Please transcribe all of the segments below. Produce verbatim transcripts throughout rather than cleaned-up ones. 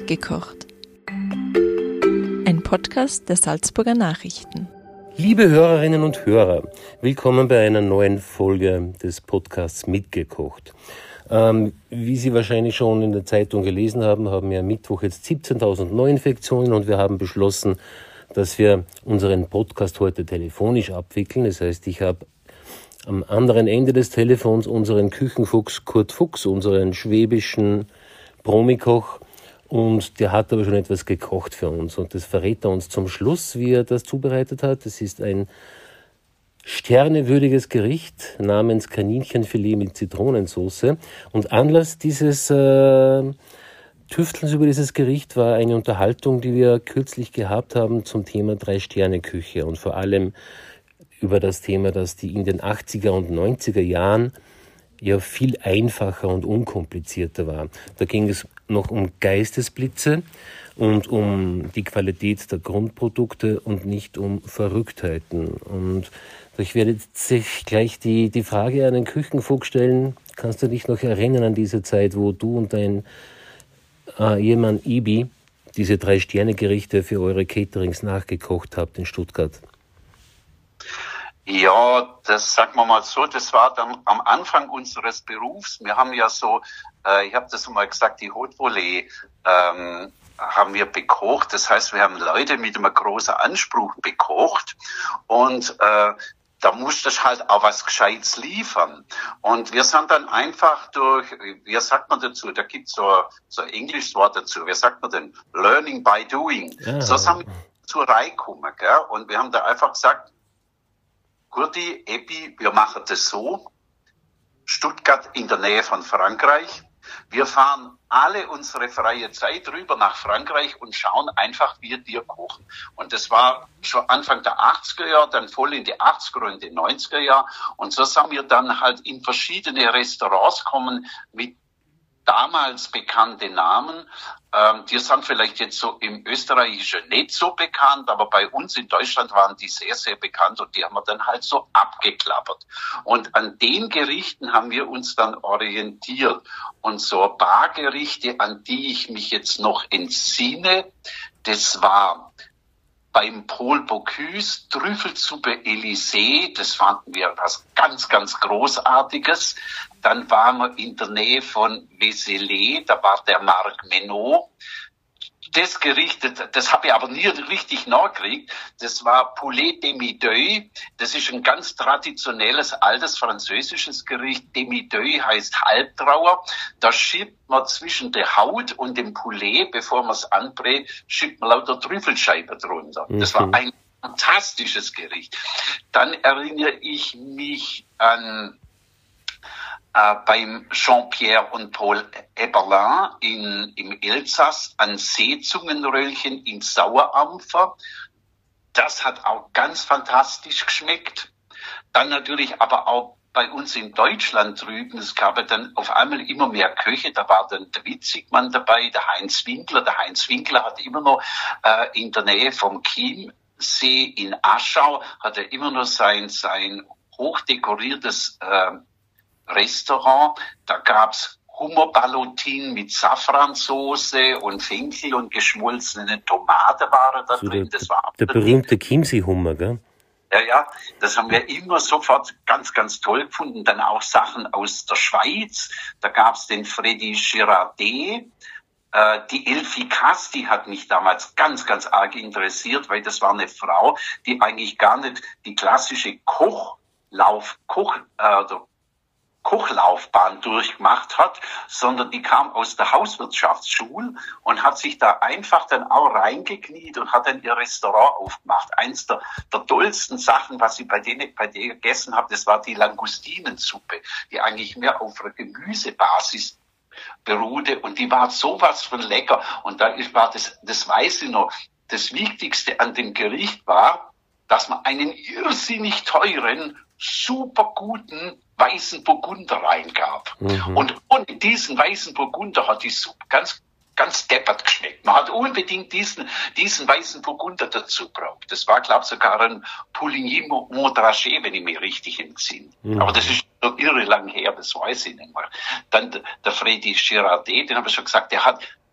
Mitgekocht. Ein Podcast der Salzburger Nachrichten. Liebe Hörerinnen und Hörer, willkommen bei einer neuen Folge des Podcasts Mitgekocht. Ähm, wie Sie wahrscheinlich schon in der Zeitung gelesen haben, haben wir am Mittwoch jetzt siebzehntausend Neuinfektionen und wir haben beschlossen, dass wir unseren Podcast heute telefonisch abwickeln. Das heißt, ich habe am anderen Ende des Telefons unseren Küchenfuchs Kurt Fuchs, unseren schwäbischen Promikoch, und der hat aber schon etwas gekocht für uns und das verrät er uns zum Schluss, wie er das zubereitet hat. Es ist ein sternewürdiges Gericht namens Kaninchenfilet mit Zitronensauce und Anlass dieses äh, Tüftelns über dieses Gericht war eine Unterhaltung, die wir kürzlich gehabt haben zum Thema Drei-Sterne-Küche und vor allem über das Thema, dass die in den achtziger und neunziger Jahren ja viel einfacher und unkomplizierter war. Da ging es noch um Geistesblitze und um die Qualität der Grundprodukte und nicht um Verrücktheiten. Und ich werde jetzt gleich die, die Frage an den Küchenfuchs stellen. Kannst du dich noch erinnern an diese Zeit, wo du und dein äh, Ehemann Ibi diese Drei-Sterne-Gerichte für eure Caterings nachgekocht habt in Stuttgart? Ja, das sagen wir mal so, das war dann am Anfang unseres Berufs. Wir haben ja so, äh, ich habe das mal gesagt, die Haute Volée ähm, haben wir bekocht. Das heißt, wir haben Leute mit einem großen Anspruch bekocht und äh, da musste ich halt auch was Gescheites liefern. Und wir sind dann einfach durch, wie sagt man dazu, da gibt's so, so ein englisches Wort dazu, wie sagt man denn? Learning by doing. Ja. So sind wir zur Reihe gekommen, gell? Und wir haben da einfach gesagt, Gurti, Epi, wir machen das so. Stuttgart in der Nähe von Frankreich. Wir fahren alle unsere freie Zeit rüber nach Frankreich und schauen einfach, wie wir kochen. Und das war schon Anfang der achtziger Jahre, dann voll in die achtziger und die neunziger Jahre. Und so sind wir dann halt in verschiedene Restaurants gekommen mit damals bekannte Namen. Ähm, die sind vielleicht jetzt so im Österreichischen nicht so bekannt, aber bei uns in Deutschland waren die sehr, sehr bekannt und die haben wir dann halt so abgeklappert. Und an den Gerichten haben wir uns dann orientiert. Und so ein paar Gerichte, an die ich mich jetzt noch entsinne, das war beim Paul Bocuse Trüffelsuppe Élysée, das fanden wir was ganz, ganz Großartiges. Dann waren wir in der Nähe von Vézelay, da war der Marc Menot. Das Gericht, das habe ich aber nie richtig nachgekriegt, das war Poulet Demi-Deuil. Das ist ein ganz traditionelles, altes französisches Gericht. Demi-Deuil heißt Halbtrauer. Da schiebt man zwischen der Haut und dem Poulet, bevor man es anbrät, schiebt man lauter Trüffelscheibe drunter. Mhm. Das war ein fantastisches Gericht. Dann erinnere ich mich an Äh, beim Jean-Pierre und Paul Eberlin in, im Elsass an Seezungenröllchen im Sauerampfer. Das hat auch ganz fantastisch geschmeckt. Dann natürlich aber auch bei uns in Deutschland drüben, es gab ja dann auf einmal immer mehr Köche, da war dann der Witzigmann dabei, der Heinz Winkler. Der Heinz Winkler hat immer noch äh, in der Nähe vom Chiemsee in Aschau, hat er immer noch sein, sein hochdekoriertes äh, Restaurant, da gab's Hummerballotin mit Safransoße und Fenchel und geschmolzene Tomate waren da so drin. Der, das war der berühmte Chiemsee-Hummer, gell? Ja, ja, das haben wir immer sofort ganz, ganz toll gefunden. Dann auch Sachen aus der Schweiz. Da gab's den Freddy Girardet. Äh, die Elfie Kass, die hat mich damals ganz, ganz arg interessiert, weil das war eine Frau, die eigentlich gar nicht die klassische Kochlauf, Koch, äh, Kochlaufbahn durchgemacht hat, sondern die kam aus der Hauswirtschaftsschule und hat sich da einfach dann auch reingekniet und hat dann ihr Restaurant aufgemacht. Eins der, der tollsten Sachen, was ich bei denen, bei denen gegessen habe, das war die Langustinensuppe, die eigentlich mehr auf einer Gemüsebasis beruhte und die war sowas von lecker. Und da war das, das weiß ich noch, das Wichtigste an dem Gericht war, dass man einen irrsinnig teuren, super guten weißen Burgunder reingab. Mhm. Und ohne diesen weißen Burgunder hat die Suppe ganz, ganz deppert geschmeckt. Man hat unbedingt diesen, diesen weißen Burgunder dazu gebraucht. Das war, glaube ich, sogar ein Pouligny Montrachet, wenn ich mich richtig entsinne. Mhm. Aber das ist so irre lang her, das weiß ich nicht mehr. Dann der Freddy Girardet, den habe ich schon gesagt, der hat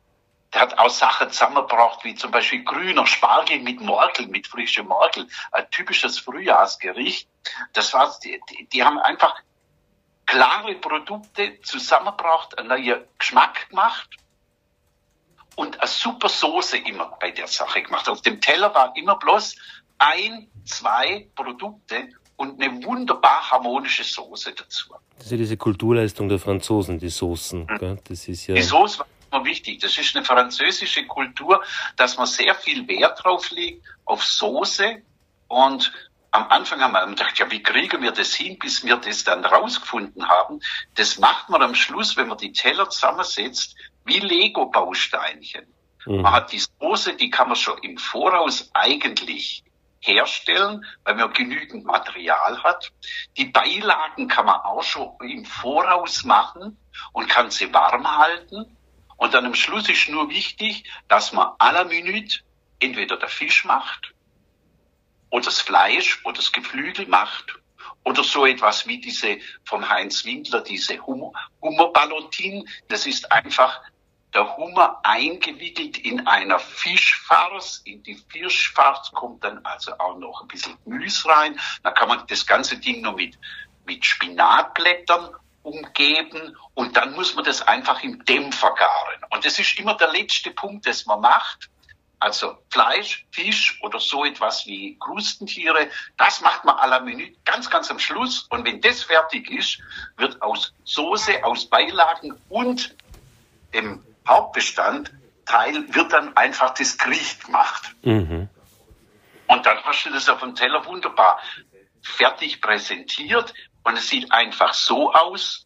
der hat auch Sachen zusammengebracht, wie zum Beispiel grüner Spargel mit Morkel, mit frischem Morkel, ein typisches Frühjahrsgericht. Das war, die, die, die haben einfach klare Produkte zusammengebracht, einen neuen Geschmack gemacht und eine super Soße immer bei der Sache gemacht. Auf dem Teller war immer bloß ein, zwei Produkte und eine wunderbar harmonische Soße dazu. Das ist ja diese Kulturleistung der Franzosen, die Soßen. Mhm. Gell? Das ist ja die Soße war immer wichtig. Das ist eine französische Kultur, dass man sehr viel Wert drauf legt, auf Soße. Und am Anfang haben wir gedacht, ja, wie kriegen wir das hin, bis wir das dann rausgefunden haben? Das macht man am Schluss, wenn man die Teller zusammensetzt, wie Lego-Bausteinchen. Mhm. Man hat die Soße, die kann man schon im Voraus eigentlich herstellen, weil man genügend Material hat. Die Beilagen kann man auch schon im Voraus machen und kann sie warm halten. Und dann am Schluss ist nur wichtig, dass man à la minute entweder der Fisch macht oder das Fleisch oder das Geflügel macht oder so etwas wie diese vom Heinz Winkler, diese Hummer, Hummerballotin. Das ist einfach der Hummer eingewickelt in einer Fischfarce. In die Fischfarce kommt dann also auch noch ein bisschen Gemüse rein. Dann kann man das ganze Ding noch mit, mit Spinatblättern umgeben und dann muss man das einfach im Dämpfer garen. Und das ist immer der letzte Punkt, das man macht. Also Fleisch, Fisch oder so etwas wie Krustentiere, das macht man à la minute ganz, ganz am Schluss. Und wenn das fertig ist, wird aus Soße, aus Beilagen und dem Hauptbestandteil wird dann einfach das Gericht gemacht. Mhm. Und dann hast du das auf dem Teller wunderbar fertig präsentiert und es sieht einfach so aus.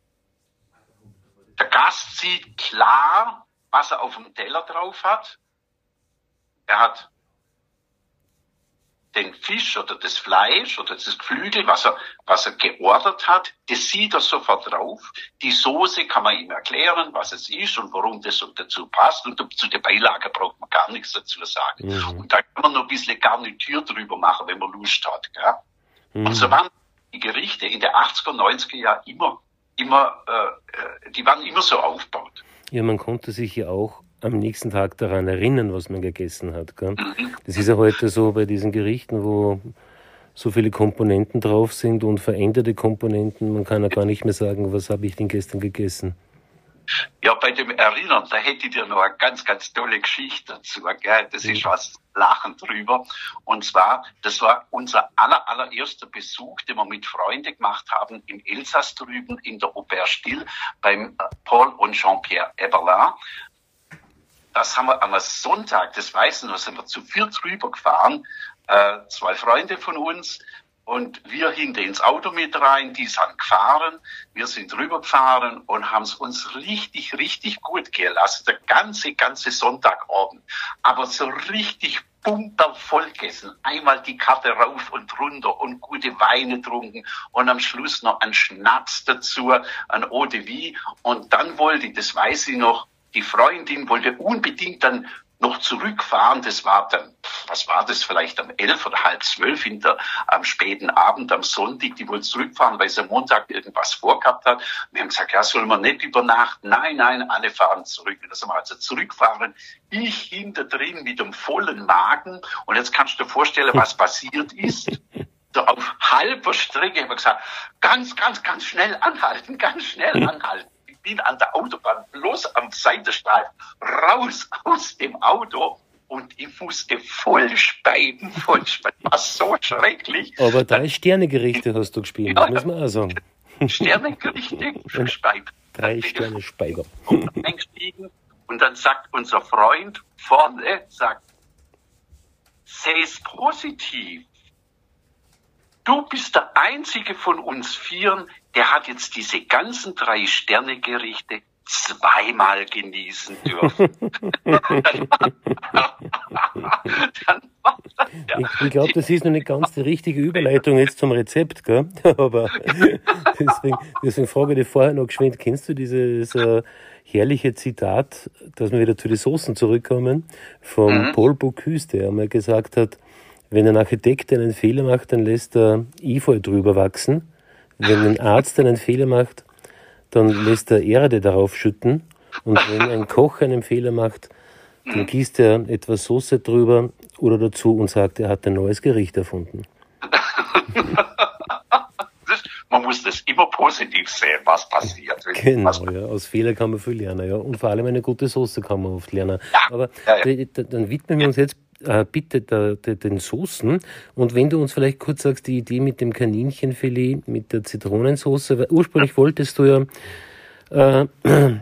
Der Gast sieht klar, was er auf dem Teller drauf hat. Er hat den Fisch oder das Fleisch oder das Geflügel, was er, was er geordert hat, das sieht er sofort drauf. Die Soße kann man ihm erklären, was es ist und warum das dazu passt. Und zu der Beilage braucht man gar nichts dazu sagen. Mhm. Und da kann man noch ein bisschen Garnitur drüber machen, wenn man Lust hat. Gell? Mhm. Und so waren die Gerichte in den achtziger, neunziger Jahren immer, immer, äh, die waren immer so aufgebaut. Ja, man konnte sich ja auch am nächsten Tag daran erinnern, was man gegessen hat. Gell? Das ist ja heute so bei diesen Gerichten, wo so viele Komponenten drauf sind und veränderte Komponenten. Man kann ja gar nicht mehr sagen, was habe ich denn gestern gegessen. Ja, bei dem Erinnern, da hätte ich dir noch eine ganz, ganz tolle Geschichte dazu. Gell? Das ist was Lachen drüber. Und zwar, das war unser aller, allererster Besuch, den wir mit Freunden gemacht haben im Elsass drüben in der Auberge Stille beim Paul und Jean-Pierre Eberlin. Das haben wir am Sonntag, das weiß ich noch, sind wir zu viert rübergefahren, äh, zwei Freunde von uns und wir hinter ins Auto mit rein, die sind gefahren, wir sind rübergefahren und haben es uns richtig, richtig gut gelassen, der ganze, ganze Sonntagabend, aber so richtig bumpervoll gegessen, einmal die Karte rauf und runter und gute Weine trunken und am Schluss noch ein Schnaps dazu, ein Eau de Vie und dann wollte ich, das weiß ich noch, die Freundin wollte unbedingt dann noch zurückfahren. Das war dann, was war das, vielleicht um elf oder halb zwölf hinter am späten Abend, am Sonntag. Die wollte zurückfahren, weil sie am Montag irgendwas vorgehabt hat. Wir haben gesagt, ja, sollen wir nicht übernachten? Nein, nein, alle fahren zurück. Das haben wir also zurückfahren. Ich hinter drin mit dem vollen Magen. Und jetzt kannst du dir vorstellen, was passiert ist. So auf halber Strecke haben wir gesagt, ganz, ganz, ganz schnell anhalten, ganz schnell anhalten. Ich bin an der Autobahn bloß am Seitenstreifen raus aus dem Auto und ich musste voll speiben, voll speiben. Das war so schrecklich. Aber drei Sterne-Gerichte hast du gespielt, ja, muss man auch sagen. Sterne-Gerichte gespeibt. Drei Sterne Speiber. Eingestiegen und dann sagt unser Freund vorne, sagt, c'est positiv. Du bist der einzige von uns Vieren, der hat jetzt diese ganzen drei Sterne-Gerichte zweimal genießen dürfen. dann, dann, ja, ich ich glaube, das ist noch nicht ganz die richtige Überleitung jetzt zum Rezept, gell? Aber deswegen, deswegen frage ich dich vorher noch geschwind, kennst du dieses äh, herrliche Zitat, dass wir wieder zu den Soßen zurückkommen, von mhm. Paul Bocuse, der einmal gesagt hat, wenn ein Architekt einen Fehler macht, dann lässt er Efeu drüber wachsen. Wenn ein Arzt einen Fehler macht, dann lässt er Erde darauf schütten. Und wenn ein Koch einen Fehler macht, dann gießt er etwas Soße drüber oder dazu und sagt, er hat ein neues Gericht erfunden. das, man muss das immer positiv sehen, was passiert. Genau, was ja. Aus Fehlern kann man viel lernen, ja. Und vor allem eine gute Soße kann man oft lernen. Ja, Aber ja, ja. d- d- dann widmen wir uns jetzt äh, bitte der, der, den Soßen. Und wenn du uns vielleicht kurz sagst, die Idee mit dem Kaninchenfilet, mit der Zitronensoße, weil ursprünglich wolltest du ja, äh,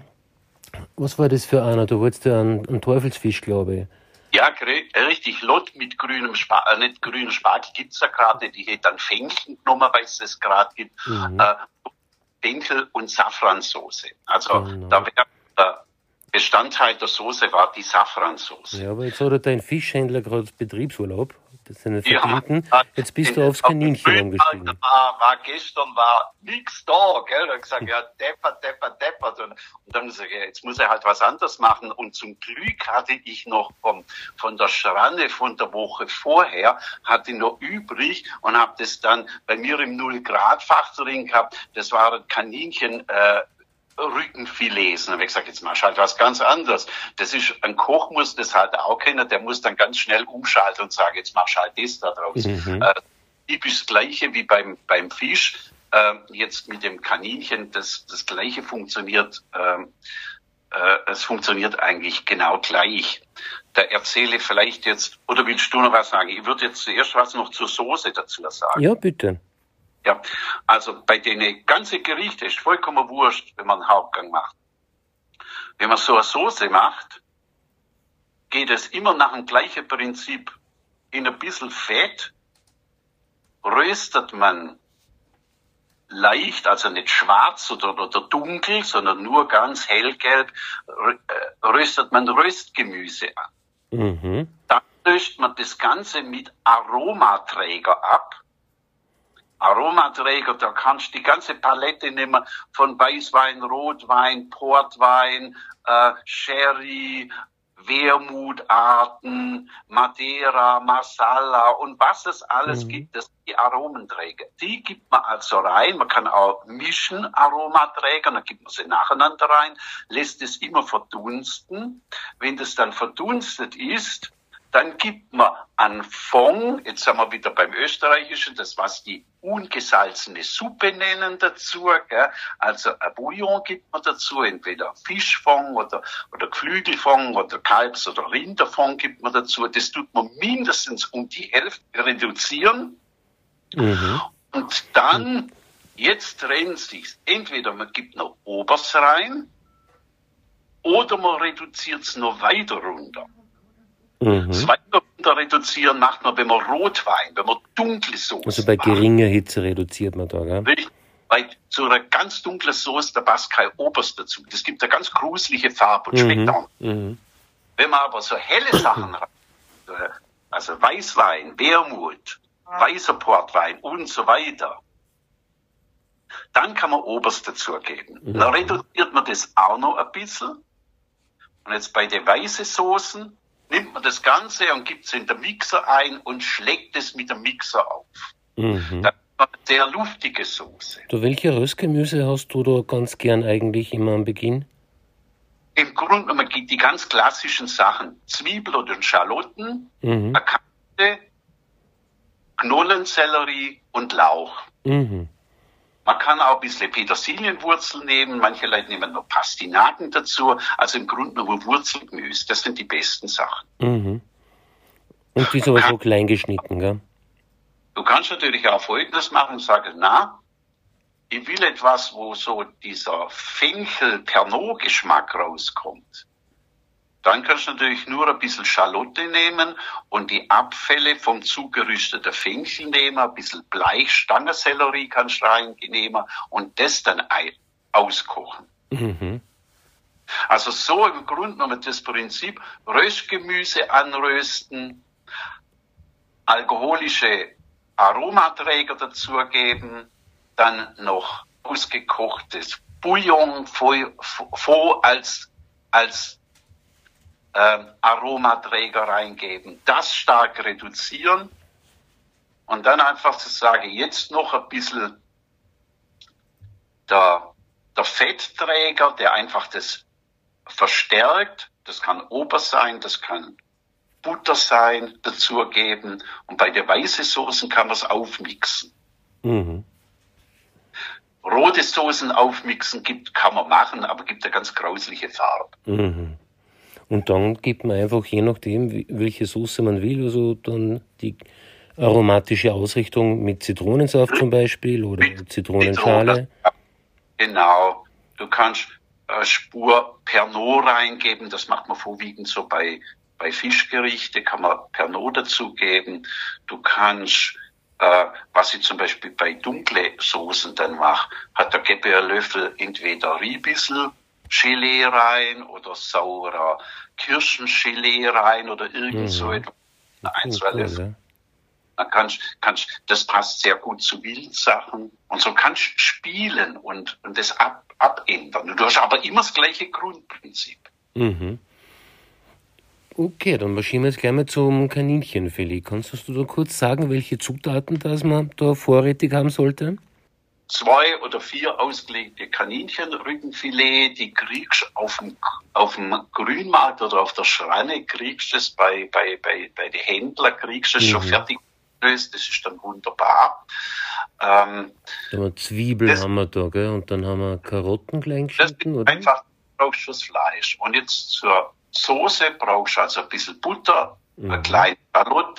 was war das für einer? Du wolltest ja einen, einen Teufelsfisch, glaube ich. Ja, gr- richtig, Lot mit grünem Spargel, äh, nicht grünem Spargel gibt's ja gerade, die hätte dann Fenchel genommen, weil es das gerade gibt. Mhm. Äh, Fenchel und Safransoße. Also Genau. da wäre der Bestandteil der Soße war die Safransoße. Ja, aber jetzt hat er dein Fischhändler gerade Betriebsurlaub. Das sind Ja, Verdienten. ja. Jetzt bist du In- aufs auf dem Kaninchen Müllmarkt umgestiegen. War, war gestern war nix da, gell? Da hab ich gesagt, ja, deppert, deppert, deppert. Und, und dann muss ich, ja, jetzt muss er halt was anderes machen. Und zum Glück hatte ich noch vom, von der Schranne von der Woche vorher, hatte noch übrig und habe das dann bei mir im Null-Grad-Fach drin gehabt. Das waren Kaninchen, äh, Rückenfilets. Und dann habe ich gesagt, jetzt machst du halt was ganz anderes. Das ist, ein Koch muss das halt auch kennen, der muss dann ganz schnell umschalten und sagen, jetzt machst du halt das da draus. Mhm. Äh, typisch das Gleiche wie beim, beim Fisch. Äh, jetzt mit dem Kaninchen, das, das Gleiche funktioniert, ähm, äh, es funktioniert eigentlich genau gleich. Da erzähle vielleicht jetzt, oder willst du noch was sagen? Ich würde jetzt zuerst was noch zur Soße dazu sagen. Ja, bitte. Ja, also bei den ganzen Gerichten ist vollkommen wurscht, wenn man einen Hauptgang macht. Wenn man so eine Soße macht, geht es immer nach dem gleichen Prinzip. In ein bisschen Fett röstet man leicht, also nicht schwarz oder, oder dunkel, sondern nur ganz hellgelb, röstet man Röstgemüse an. Mhm. Dann löscht man das Ganze mit Aromaträger ab. Aromaträger, da kannst du die ganze Palette nehmen von Weißwein, Rotwein, Portwein, äh, Sherry, Wermutarten, Madeira, Masala und was es alles Mhm. gibt, das sind die Aromaträger. Die gibt man also rein, man kann auch mischen Aromaträger, dann gibt man sie nacheinander rein, lässt es immer verdunsten. Wenn das dann verdunstet ist, dann gibt man einen Fond, jetzt sind wir wieder beim Österreichischen, das was die ungesalzene Suppe nennen dazu, gell? Also ein Bouillon gibt man dazu, entweder Fischfond oder, oder Geflügelfond oder Kalbs- oder Rinderfond gibt man dazu. Das tut man mindestens um die Hälfte reduzieren. Mhm. Und dann, jetzt trennt sich's. Entweder man gibt noch Obers rein oder man reduziert es noch weiter runter. Mhm. Das weiter runter reduzieren macht man, wenn man Rotwein, wenn man dunkle Soße Also bei macht. geringer Hitze reduziert man da, gell? Richtig. Weil zu einer ganz dunklen Soße, da passt kein Oberst dazu. Das gibt eine ganz gruselige Farbe und schmeckt auch. Mhm. Wenn man aber so helle Sachen rein, also Weißwein, Wermut, weißer Portwein und so weiter, dann kann man Oberst dazu geben. Mhm. Dann reduziert man das auch noch ein bisschen. Und jetzt bei den weißen Soßen nimmt man das Ganze und gibt es in den Mixer ein und schlägt es mit dem Mixer auf. Mhm. Dann hat man eine sehr luftige Soße. Du, welche Röstgemüse hast du da ganz gern eigentlich immer am Beginn? Im Grunde genommen gibt die ganz klassischen Sachen. Zwiebel oder Schalotten, Mhm. eine Kante, Knollensellerie und Lauch. Mhm. Man kann auch ein bisschen Petersilienwurzel nehmen, manche Leute nehmen noch Pastinaken dazu. Also im Grunde genommen Wurzelgemüse, das sind die besten Sachen. Mhm. Und die ist aber so klein geschnitten, gell? Du kannst natürlich auch Folgendes machen und sagen, na, ich will etwas, wo so dieser Fenchel-Pernod-Geschmack rauskommt. Dann kannst du natürlich nur ein bisschen Schalotte nehmen und die Abfälle vom zugerüsteten Fenchel nehmen, ein bisschen Bleich, Stangensellerie kannst du reinnehmen und das dann auskochen. Mhm. Also so im Grunde genommen das Prinzip, Röstgemüse anrösten, alkoholische Aromaträger dazugeben, dann noch ausgekochtes Bouillon vor, vor als, als ähm, Aromaträger reingeben, das stark reduzieren und dann einfach zu sagen, jetzt noch ein bisschen der, der Fettträger, der einfach das verstärkt, das kann Ober sein, das kann Butter sein, dazugeben. Und bei der weißen Soßen kann man es aufmixen. Mhm. Rote Soßen aufmixen gibt, kann man machen, aber gibt eine ganz grausliche Farbe. Mhm. Und dann gibt man einfach, je nachdem, welche Soße man will, also dann die aromatische Ausrichtung mit Zitronensaft zum Beispiel oder mit Zitronenschale. Genau. Du kannst eine Spur Pernod reingeben, das macht man vorwiegend so bei, bei Fischgerichte, kann man Pernod dazugeben. Du kannst, äh, was ich zum Beispiel bei dunkle Soßen dann mache, hat da gebe ich einen Löffel entweder Riebissel Gelee rein oder saurer Kirschengelee rein oder irgend mhm. so etwas. Ein, zwei cool, Löffel. Ja. Dann kannst, kannst, das passt sehr gut zu Wildsachen. Und so kannst du spielen und, und das ab, abändern. Du hast aber immer das gleiche Grundprinzip. Mhm. Okay, dann marschieren wir jetzt gleich mal zum Kaninchenfilet. Kannst du da kurz sagen, welche Zutaten das man da vorrätig haben sollte? Zwei oder vier ausgelegte Kaninchenrückenfilet, die kriegst du auf dem, auf dem Grünmarkt oder auf der Schranne, kriegst du es bei, bei, bei, bei den Händlern, kriegst du es mhm. schon fertig gelöst, das ist dann wunderbar. Ähm, da haben wir Zwiebeln das, haben wir da, gell? Und dann haben wir Karotten klein geschnitten, oder? Einfach brauchst du das Fleisch. Und jetzt zur Soße brauchst du also ein bisschen Butter, mhm. eine kleine Karotte,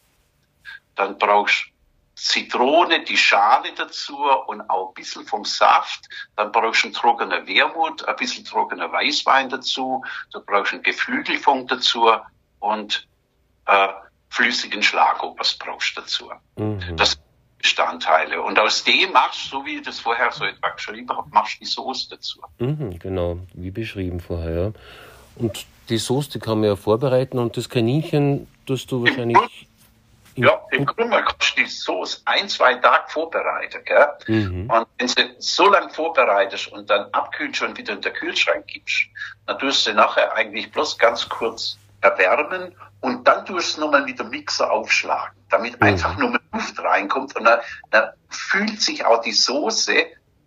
dann brauchst du Zitrone, die Schale dazu und auch ein bisschen vom Saft. Dann brauchst du einen trockenen Wermut, ein bisschen trockener Weißwein dazu. Du brauchst einen Geflügelfond dazu und äh, flüssigen Schlagobers brauchst du dazu. Mhm. Das sind Bestandteile. Und aus dem machst du, so wie ich das vorher so etwa geschrieben habe, machst du die Soße dazu. Mhm, genau, wie beschrieben vorher. Ja. Und die Soße, die kann man ja vorbereiten und das Kaninchen tust du wahrscheinlich... Ja, im Grunde kannst du die Sauce ein, zwei Tage vorbereiten, gell? Mhm. Und wenn sie so lange vorbereitest und dann abkühlt schon wieder in den Kühlschrank gibst, dann tust du sie nachher eigentlich bloß ganz kurz erwärmen und dann tust du nochmal mit dem Mixer aufschlagen, damit mhm. einfach nur Luft reinkommt und dann, dann fühlt sich auch die Soße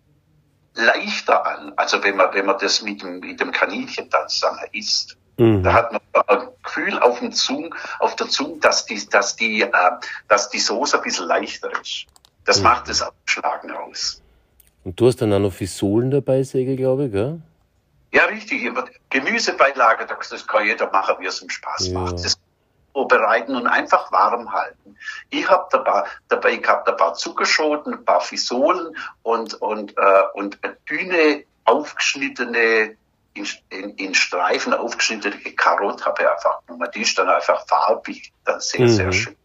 leichter an, also wenn man, wenn man das mit dem, mit dem Kaninchen dann zusammen isst. Mhm. Da hat man ein Gefühl auf dem Zunge, auf der Zunge, dass die, dass die, äh, dass die Soße ein bisschen leichter ist. Das mhm. macht das Abschlagen aus. Und du hast dann auch noch Fisolen dabei, Säge, glaube ich, gell? Ja, richtig. Gemüsebeilage, das kann jeder machen, wie es ihm Spaß ja. macht. Das vorbereiten und einfach warm halten. Ich habe dabei, dabei gehabt ein paar Zuckerschoten, ein paar Fisolen und, und, äh, und eine dünne, aufgeschnittene In, in, in Streifen aufgeschnittene Karotte habe ich einfach genommen. Die ist dann einfach farbig, dann sehr, mhm. sehr schön.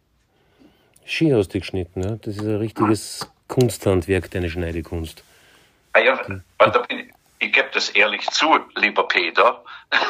Schön hast du geschnitten, ja? Das ist ein richtiges ja. Kunsthandwerk, deine Schneidekunst. Ah ja, mhm. da bin ich, ich gebe das ehrlich zu, lieber Peter.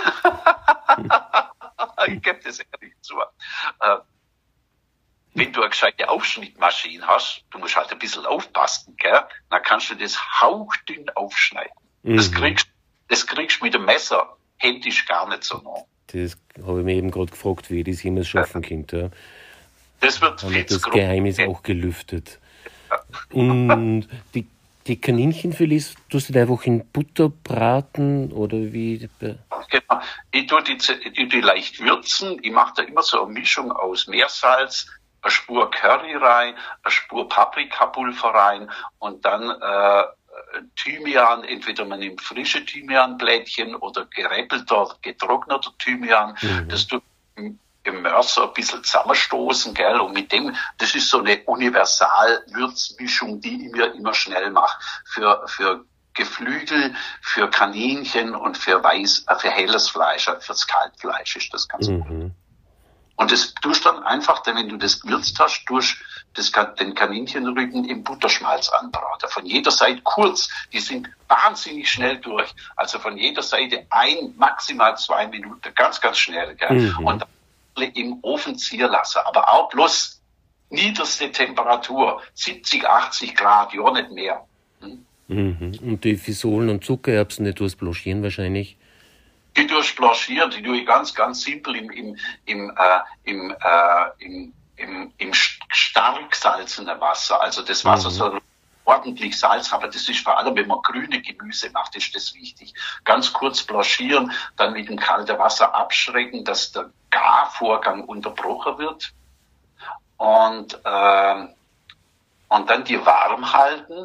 ich gebe das ehrlich zu. Äh, wenn du eine gescheite Aufschnittmaschine hast, du musst halt ein bisschen aufpassen, gell? Dann kannst du das hauchdünn aufschneiden. Mhm. Das kriegst Das kriegst du mit dem Messer händisch gar nicht so nah. Das habe ich mir eben gerade gefragt, wie ich das jemals schaffen könnte. Ja. Das wird viel zu groß. Das Geheimnis auch gelüftet. Ja. Und die, die Kaninchenfilets tust du einfach in Butter braten oder wie? Genau. Ich tue die, ich tue die leicht würzen. Ich mache da immer so eine Mischung aus Meersalz, eine Spur Curry rein, eine Spur Paprikapulver rein und dann äh, Thymian, entweder man nimmt frische Thymianblättchen oder geräppelter, getrockneter Thymian, mhm. das tut im Mörser ein bisschen zusammenstoßen, gell, und mit dem, das ist so eine Universal-Würzmischung, die ich mir immer schnell mache, für, für Geflügel, für Kaninchen und für weiß, für helles Fleisch, fürs Kaltfleisch ist das ganz gut. Mhm. Und das tust dann einfach, wenn du das gewürzt hast, tust das, den Kaninchenrücken im Butterschmalz anbraten. Von jeder Seite kurz, die sind wahnsinnig schnell durch. Also von jeder Seite ein, maximal zwei Minuten, ganz, ganz schnell. Gell? Mhm. Und dann im Ofen ziehen lassen. Aber auch bloß niederste Temperatur, siebzig, achtzig Grad, ja nicht mehr. Hm? Mhm. Und die Fisolen und Zuckererbsen, die tust blanchieren wahrscheinlich? Die tue blanchieren, die tue ich ganz, ganz simpel im, im, im, äh, im, äh, im, im, im stark salzenden Wasser. Also das Wasser mhm. soll ordentlich Salz, aber das ist vor allem, wenn man grüne Gemüse macht, ist das wichtig. Ganz kurz blanchieren, dann mit dem kalten Wasser abschrecken, dass der Garvorgang unterbrochen wird und, äh, und dann die warm halten.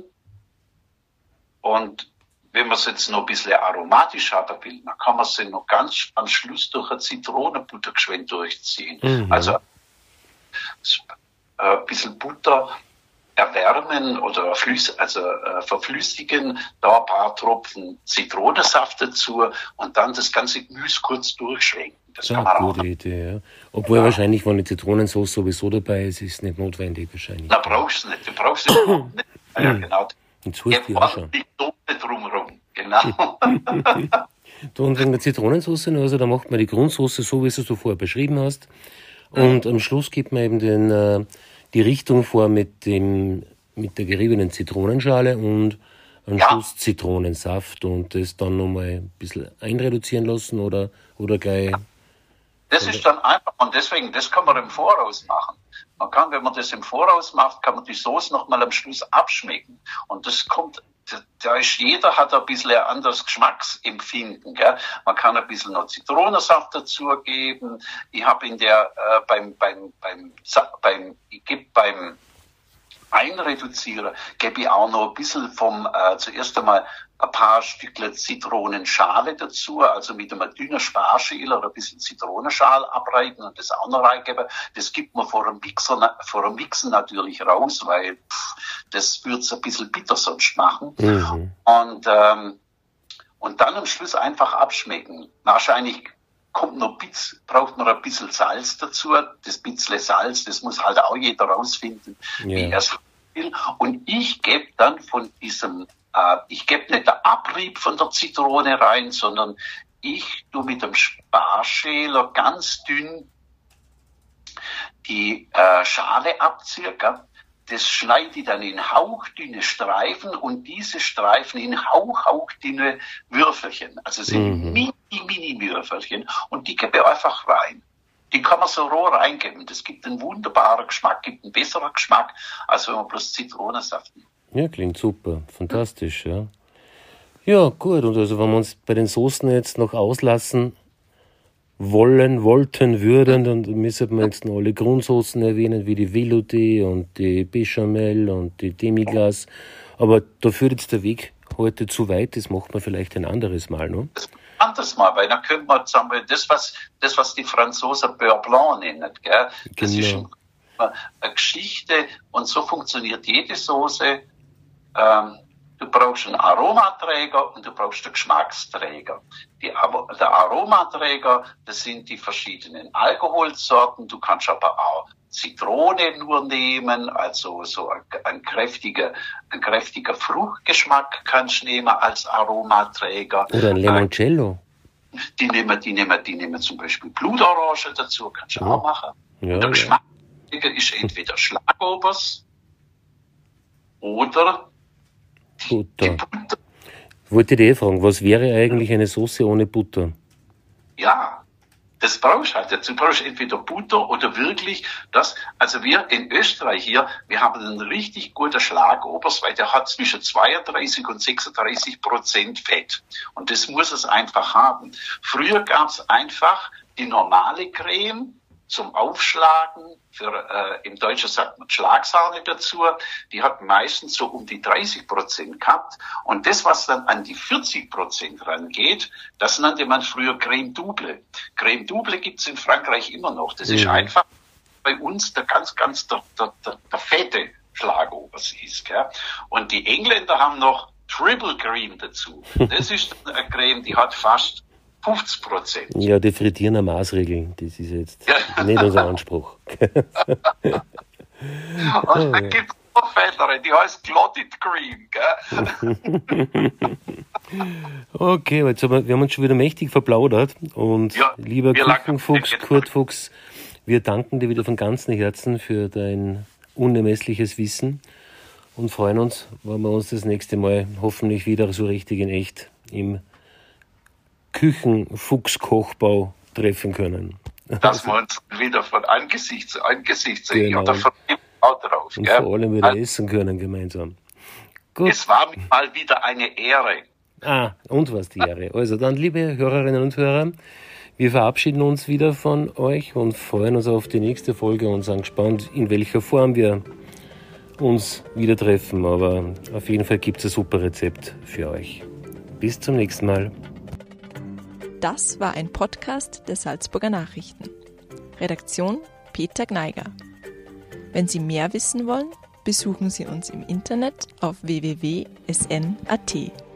Und wenn man es jetzt noch ein bisschen aromatisch haben will, dann kann man sie noch ganz am Schluss durch ein Zitronenbuttergeschwenk durchziehen. Mhm. Also ein bisschen Butter erwärmen oder flüss, also äh, verflüssigen, da ein paar Tropfen Zitronensaft dazu und dann das ganze Gemüse kurz durchschwenken. Das ja, kann man eine auch. Gute Idee, ja. Obwohl ja. wahrscheinlich, wenn die Zitronensauce sowieso dabei ist, ist es nicht notwendig wahrscheinlich. Na, brauchst du nicht. Du brauchst es nicht. Ja, genau. Jetzt holst du ja schon. Die Soße drumherum, genau. Du, und wegen der Zitronensauce, also da macht man die Grundsoße so, wie du es vorher beschrieben hast. Und mhm. am Schluss gibt man eben den, äh, die Richtung vor mit dem mit der geriebenen Zitronenschale und am ja. Schluss Zitronensaft und das dann nochmal ein bisschen einreduzieren lassen oder, oder gleich... Das ist dann einfach und deswegen, das kann man im Voraus machen. Man kann, wenn man das im Voraus macht, kann man die Soße nochmal am Schluss abschmecken. Und das kommt, da ist jeder hat ein bisschen ein anderes Geschmacksempfinden, gell? Man kann ein bisschen noch Zitronensaft dazugeben. Ich habe in der, äh, beim, beim, beim, beim, ich gebe beim Einreduzieren, gebe ich auch noch ein bisschen vom, äh, zuerst einmal ein paar Stückchen Zitronenschale dazu, also mit einem dünnen Sparschäler ein bisschen Zitronenschal abreiben und das auch noch reingeben. Das gibt man vor dem Mixer, vor dem Mixen natürlich raus, weil pff, das würde es ein bisschen bitter sonst machen. Mhm. Und, ähm, und dann am Schluss einfach abschmecken. Wahrscheinlich kommt noch Bitz, braucht man ein bisschen Salz dazu. Das bisschen Salz, das muss halt auch jeder rausfinden, yeah. wie er es will. Und ich gebe dann von diesem, äh, ich gebe nicht den Abrieb von der Zitrone rein, sondern ich tue mit dem Sparschäler ganz dünn die äh, Schale abziehen. Das schneide ich dann in hauchdünne Streifen und diese Streifen in hauch, hauchdünne Würfelchen. Also sind mhm. mini, mini Würfelchen und die gebe ich einfach rein. Die kann man so roh reingeben. Das gibt einen wunderbaren Geschmack, gibt einen besseren Geschmack, als wenn man bloß Zitronensaft nimmt. Ja, klingt super. Fantastisch, ja. Ja, gut. Und also wenn wir uns bei den Soßen jetzt noch auslassen wollen, wollten, würden, dann müssen wir jetzt noch alle Grundsoßen erwähnen, wie die Velouté und die Béchamel und die Demi-Glace. Aber da führt jetzt der Weg heute zu weit, das macht man vielleicht ein anderes Mal, ne? Ein anderes Mal, weil dann können wir sagen, das, was, das, was die Franzosen Beurre Blanc nennen, gell? Das genau. ist eine Geschichte und so funktioniert jede Soße. Ähm, Du brauchst einen Aromaträger und du brauchst einen Geschmacksträger. Die, der Aromaträger, das sind die verschiedenen Alkoholsorten. Du kannst aber auch Zitrone nur nehmen, also so ein, ein kräftiger, ein kräftiger Fruchtgeschmack kannst du nehmen als Aromaträger. Oder ein Limoncello. Die nehmen, die nehmen, die nehmen zum Beispiel Blutorange dazu, kannst du ja. auch machen. Ja, und der ja. Geschmacksträger ist entweder Schlagobers oder Butter. Butter. Wollte ich eh fragen, was wäre eigentlich eine Soße ohne Butter? Ja, das brauchst du halt. Dazu brauchst du entweder Butter oder wirklich das. Also wir in Österreich hier, wir haben einen richtig guten Schlagobers, weil der hat zwischen zweiunddreißig und sechsunddreißig Prozent Fett. Und das muss es einfach haben. Früher gab es einfach die normale Creme zum Aufschlagen, für, äh, im Deutschen sagt man Schlagsahne dazu, die hat meistens so um die dreißig Prozent gehabt. Und das, was dann an die vierzig Prozent rangeht, das nannte man früher Crème Double. Crème Double gibt's in Frankreich immer noch. Das mhm. ist einfach bei uns der ganz, ganz, der, der, der, der fette Schlagobers ist. Gell? Und die Engländer haben noch Triple Cream dazu. Das ist eine Creme, die hat fast fünfzig Prozent. Ja, die frittieren eine Maßregel. Das ist jetzt ja. nicht unser Anspruch. Und dann gibt es noch Fettere, die heißt Clotted Cream. Gell? Okay, jetzt haben wir, wir haben uns schon wieder mächtig verplaudert. Und ja, lieber Küchenfuchs, Kurt Fuchs, wir danken dir wieder von ganzem Herzen für dein unermessliches Wissen und freuen uns, wenn wir uns das nächste Mal hoffentlich wieder so richtig in echt im Küchenfuchskochbau treffen können. Dass wir uns wieder von Angesicht zu Angesicht sehen. Genau. Oder von dem auch drauf. Und gell? vor allem wieder also, essen können gemeinsam. Gut. Es war mir mal wieder eine Ehre. Ah, und was die Ehre. Also dann, liebe Hörerinnen und Hörer, wir verabschieden uns wieder von euch und freuen uns auf die nächste Folge und sind gespannt, in welcher Form wir uns wieder treffen. Aber auf jeden Fall gibt es ein super Rezept für euch. Bis zum nächsten Mal. Das war ein Podcast der Salzburger Nachrichten. Redaktion Peter Gneiger. Wenn Sie mehr wissen wollen, besuchen Sie uns im Internet auf w w w punkt s n punkt a t.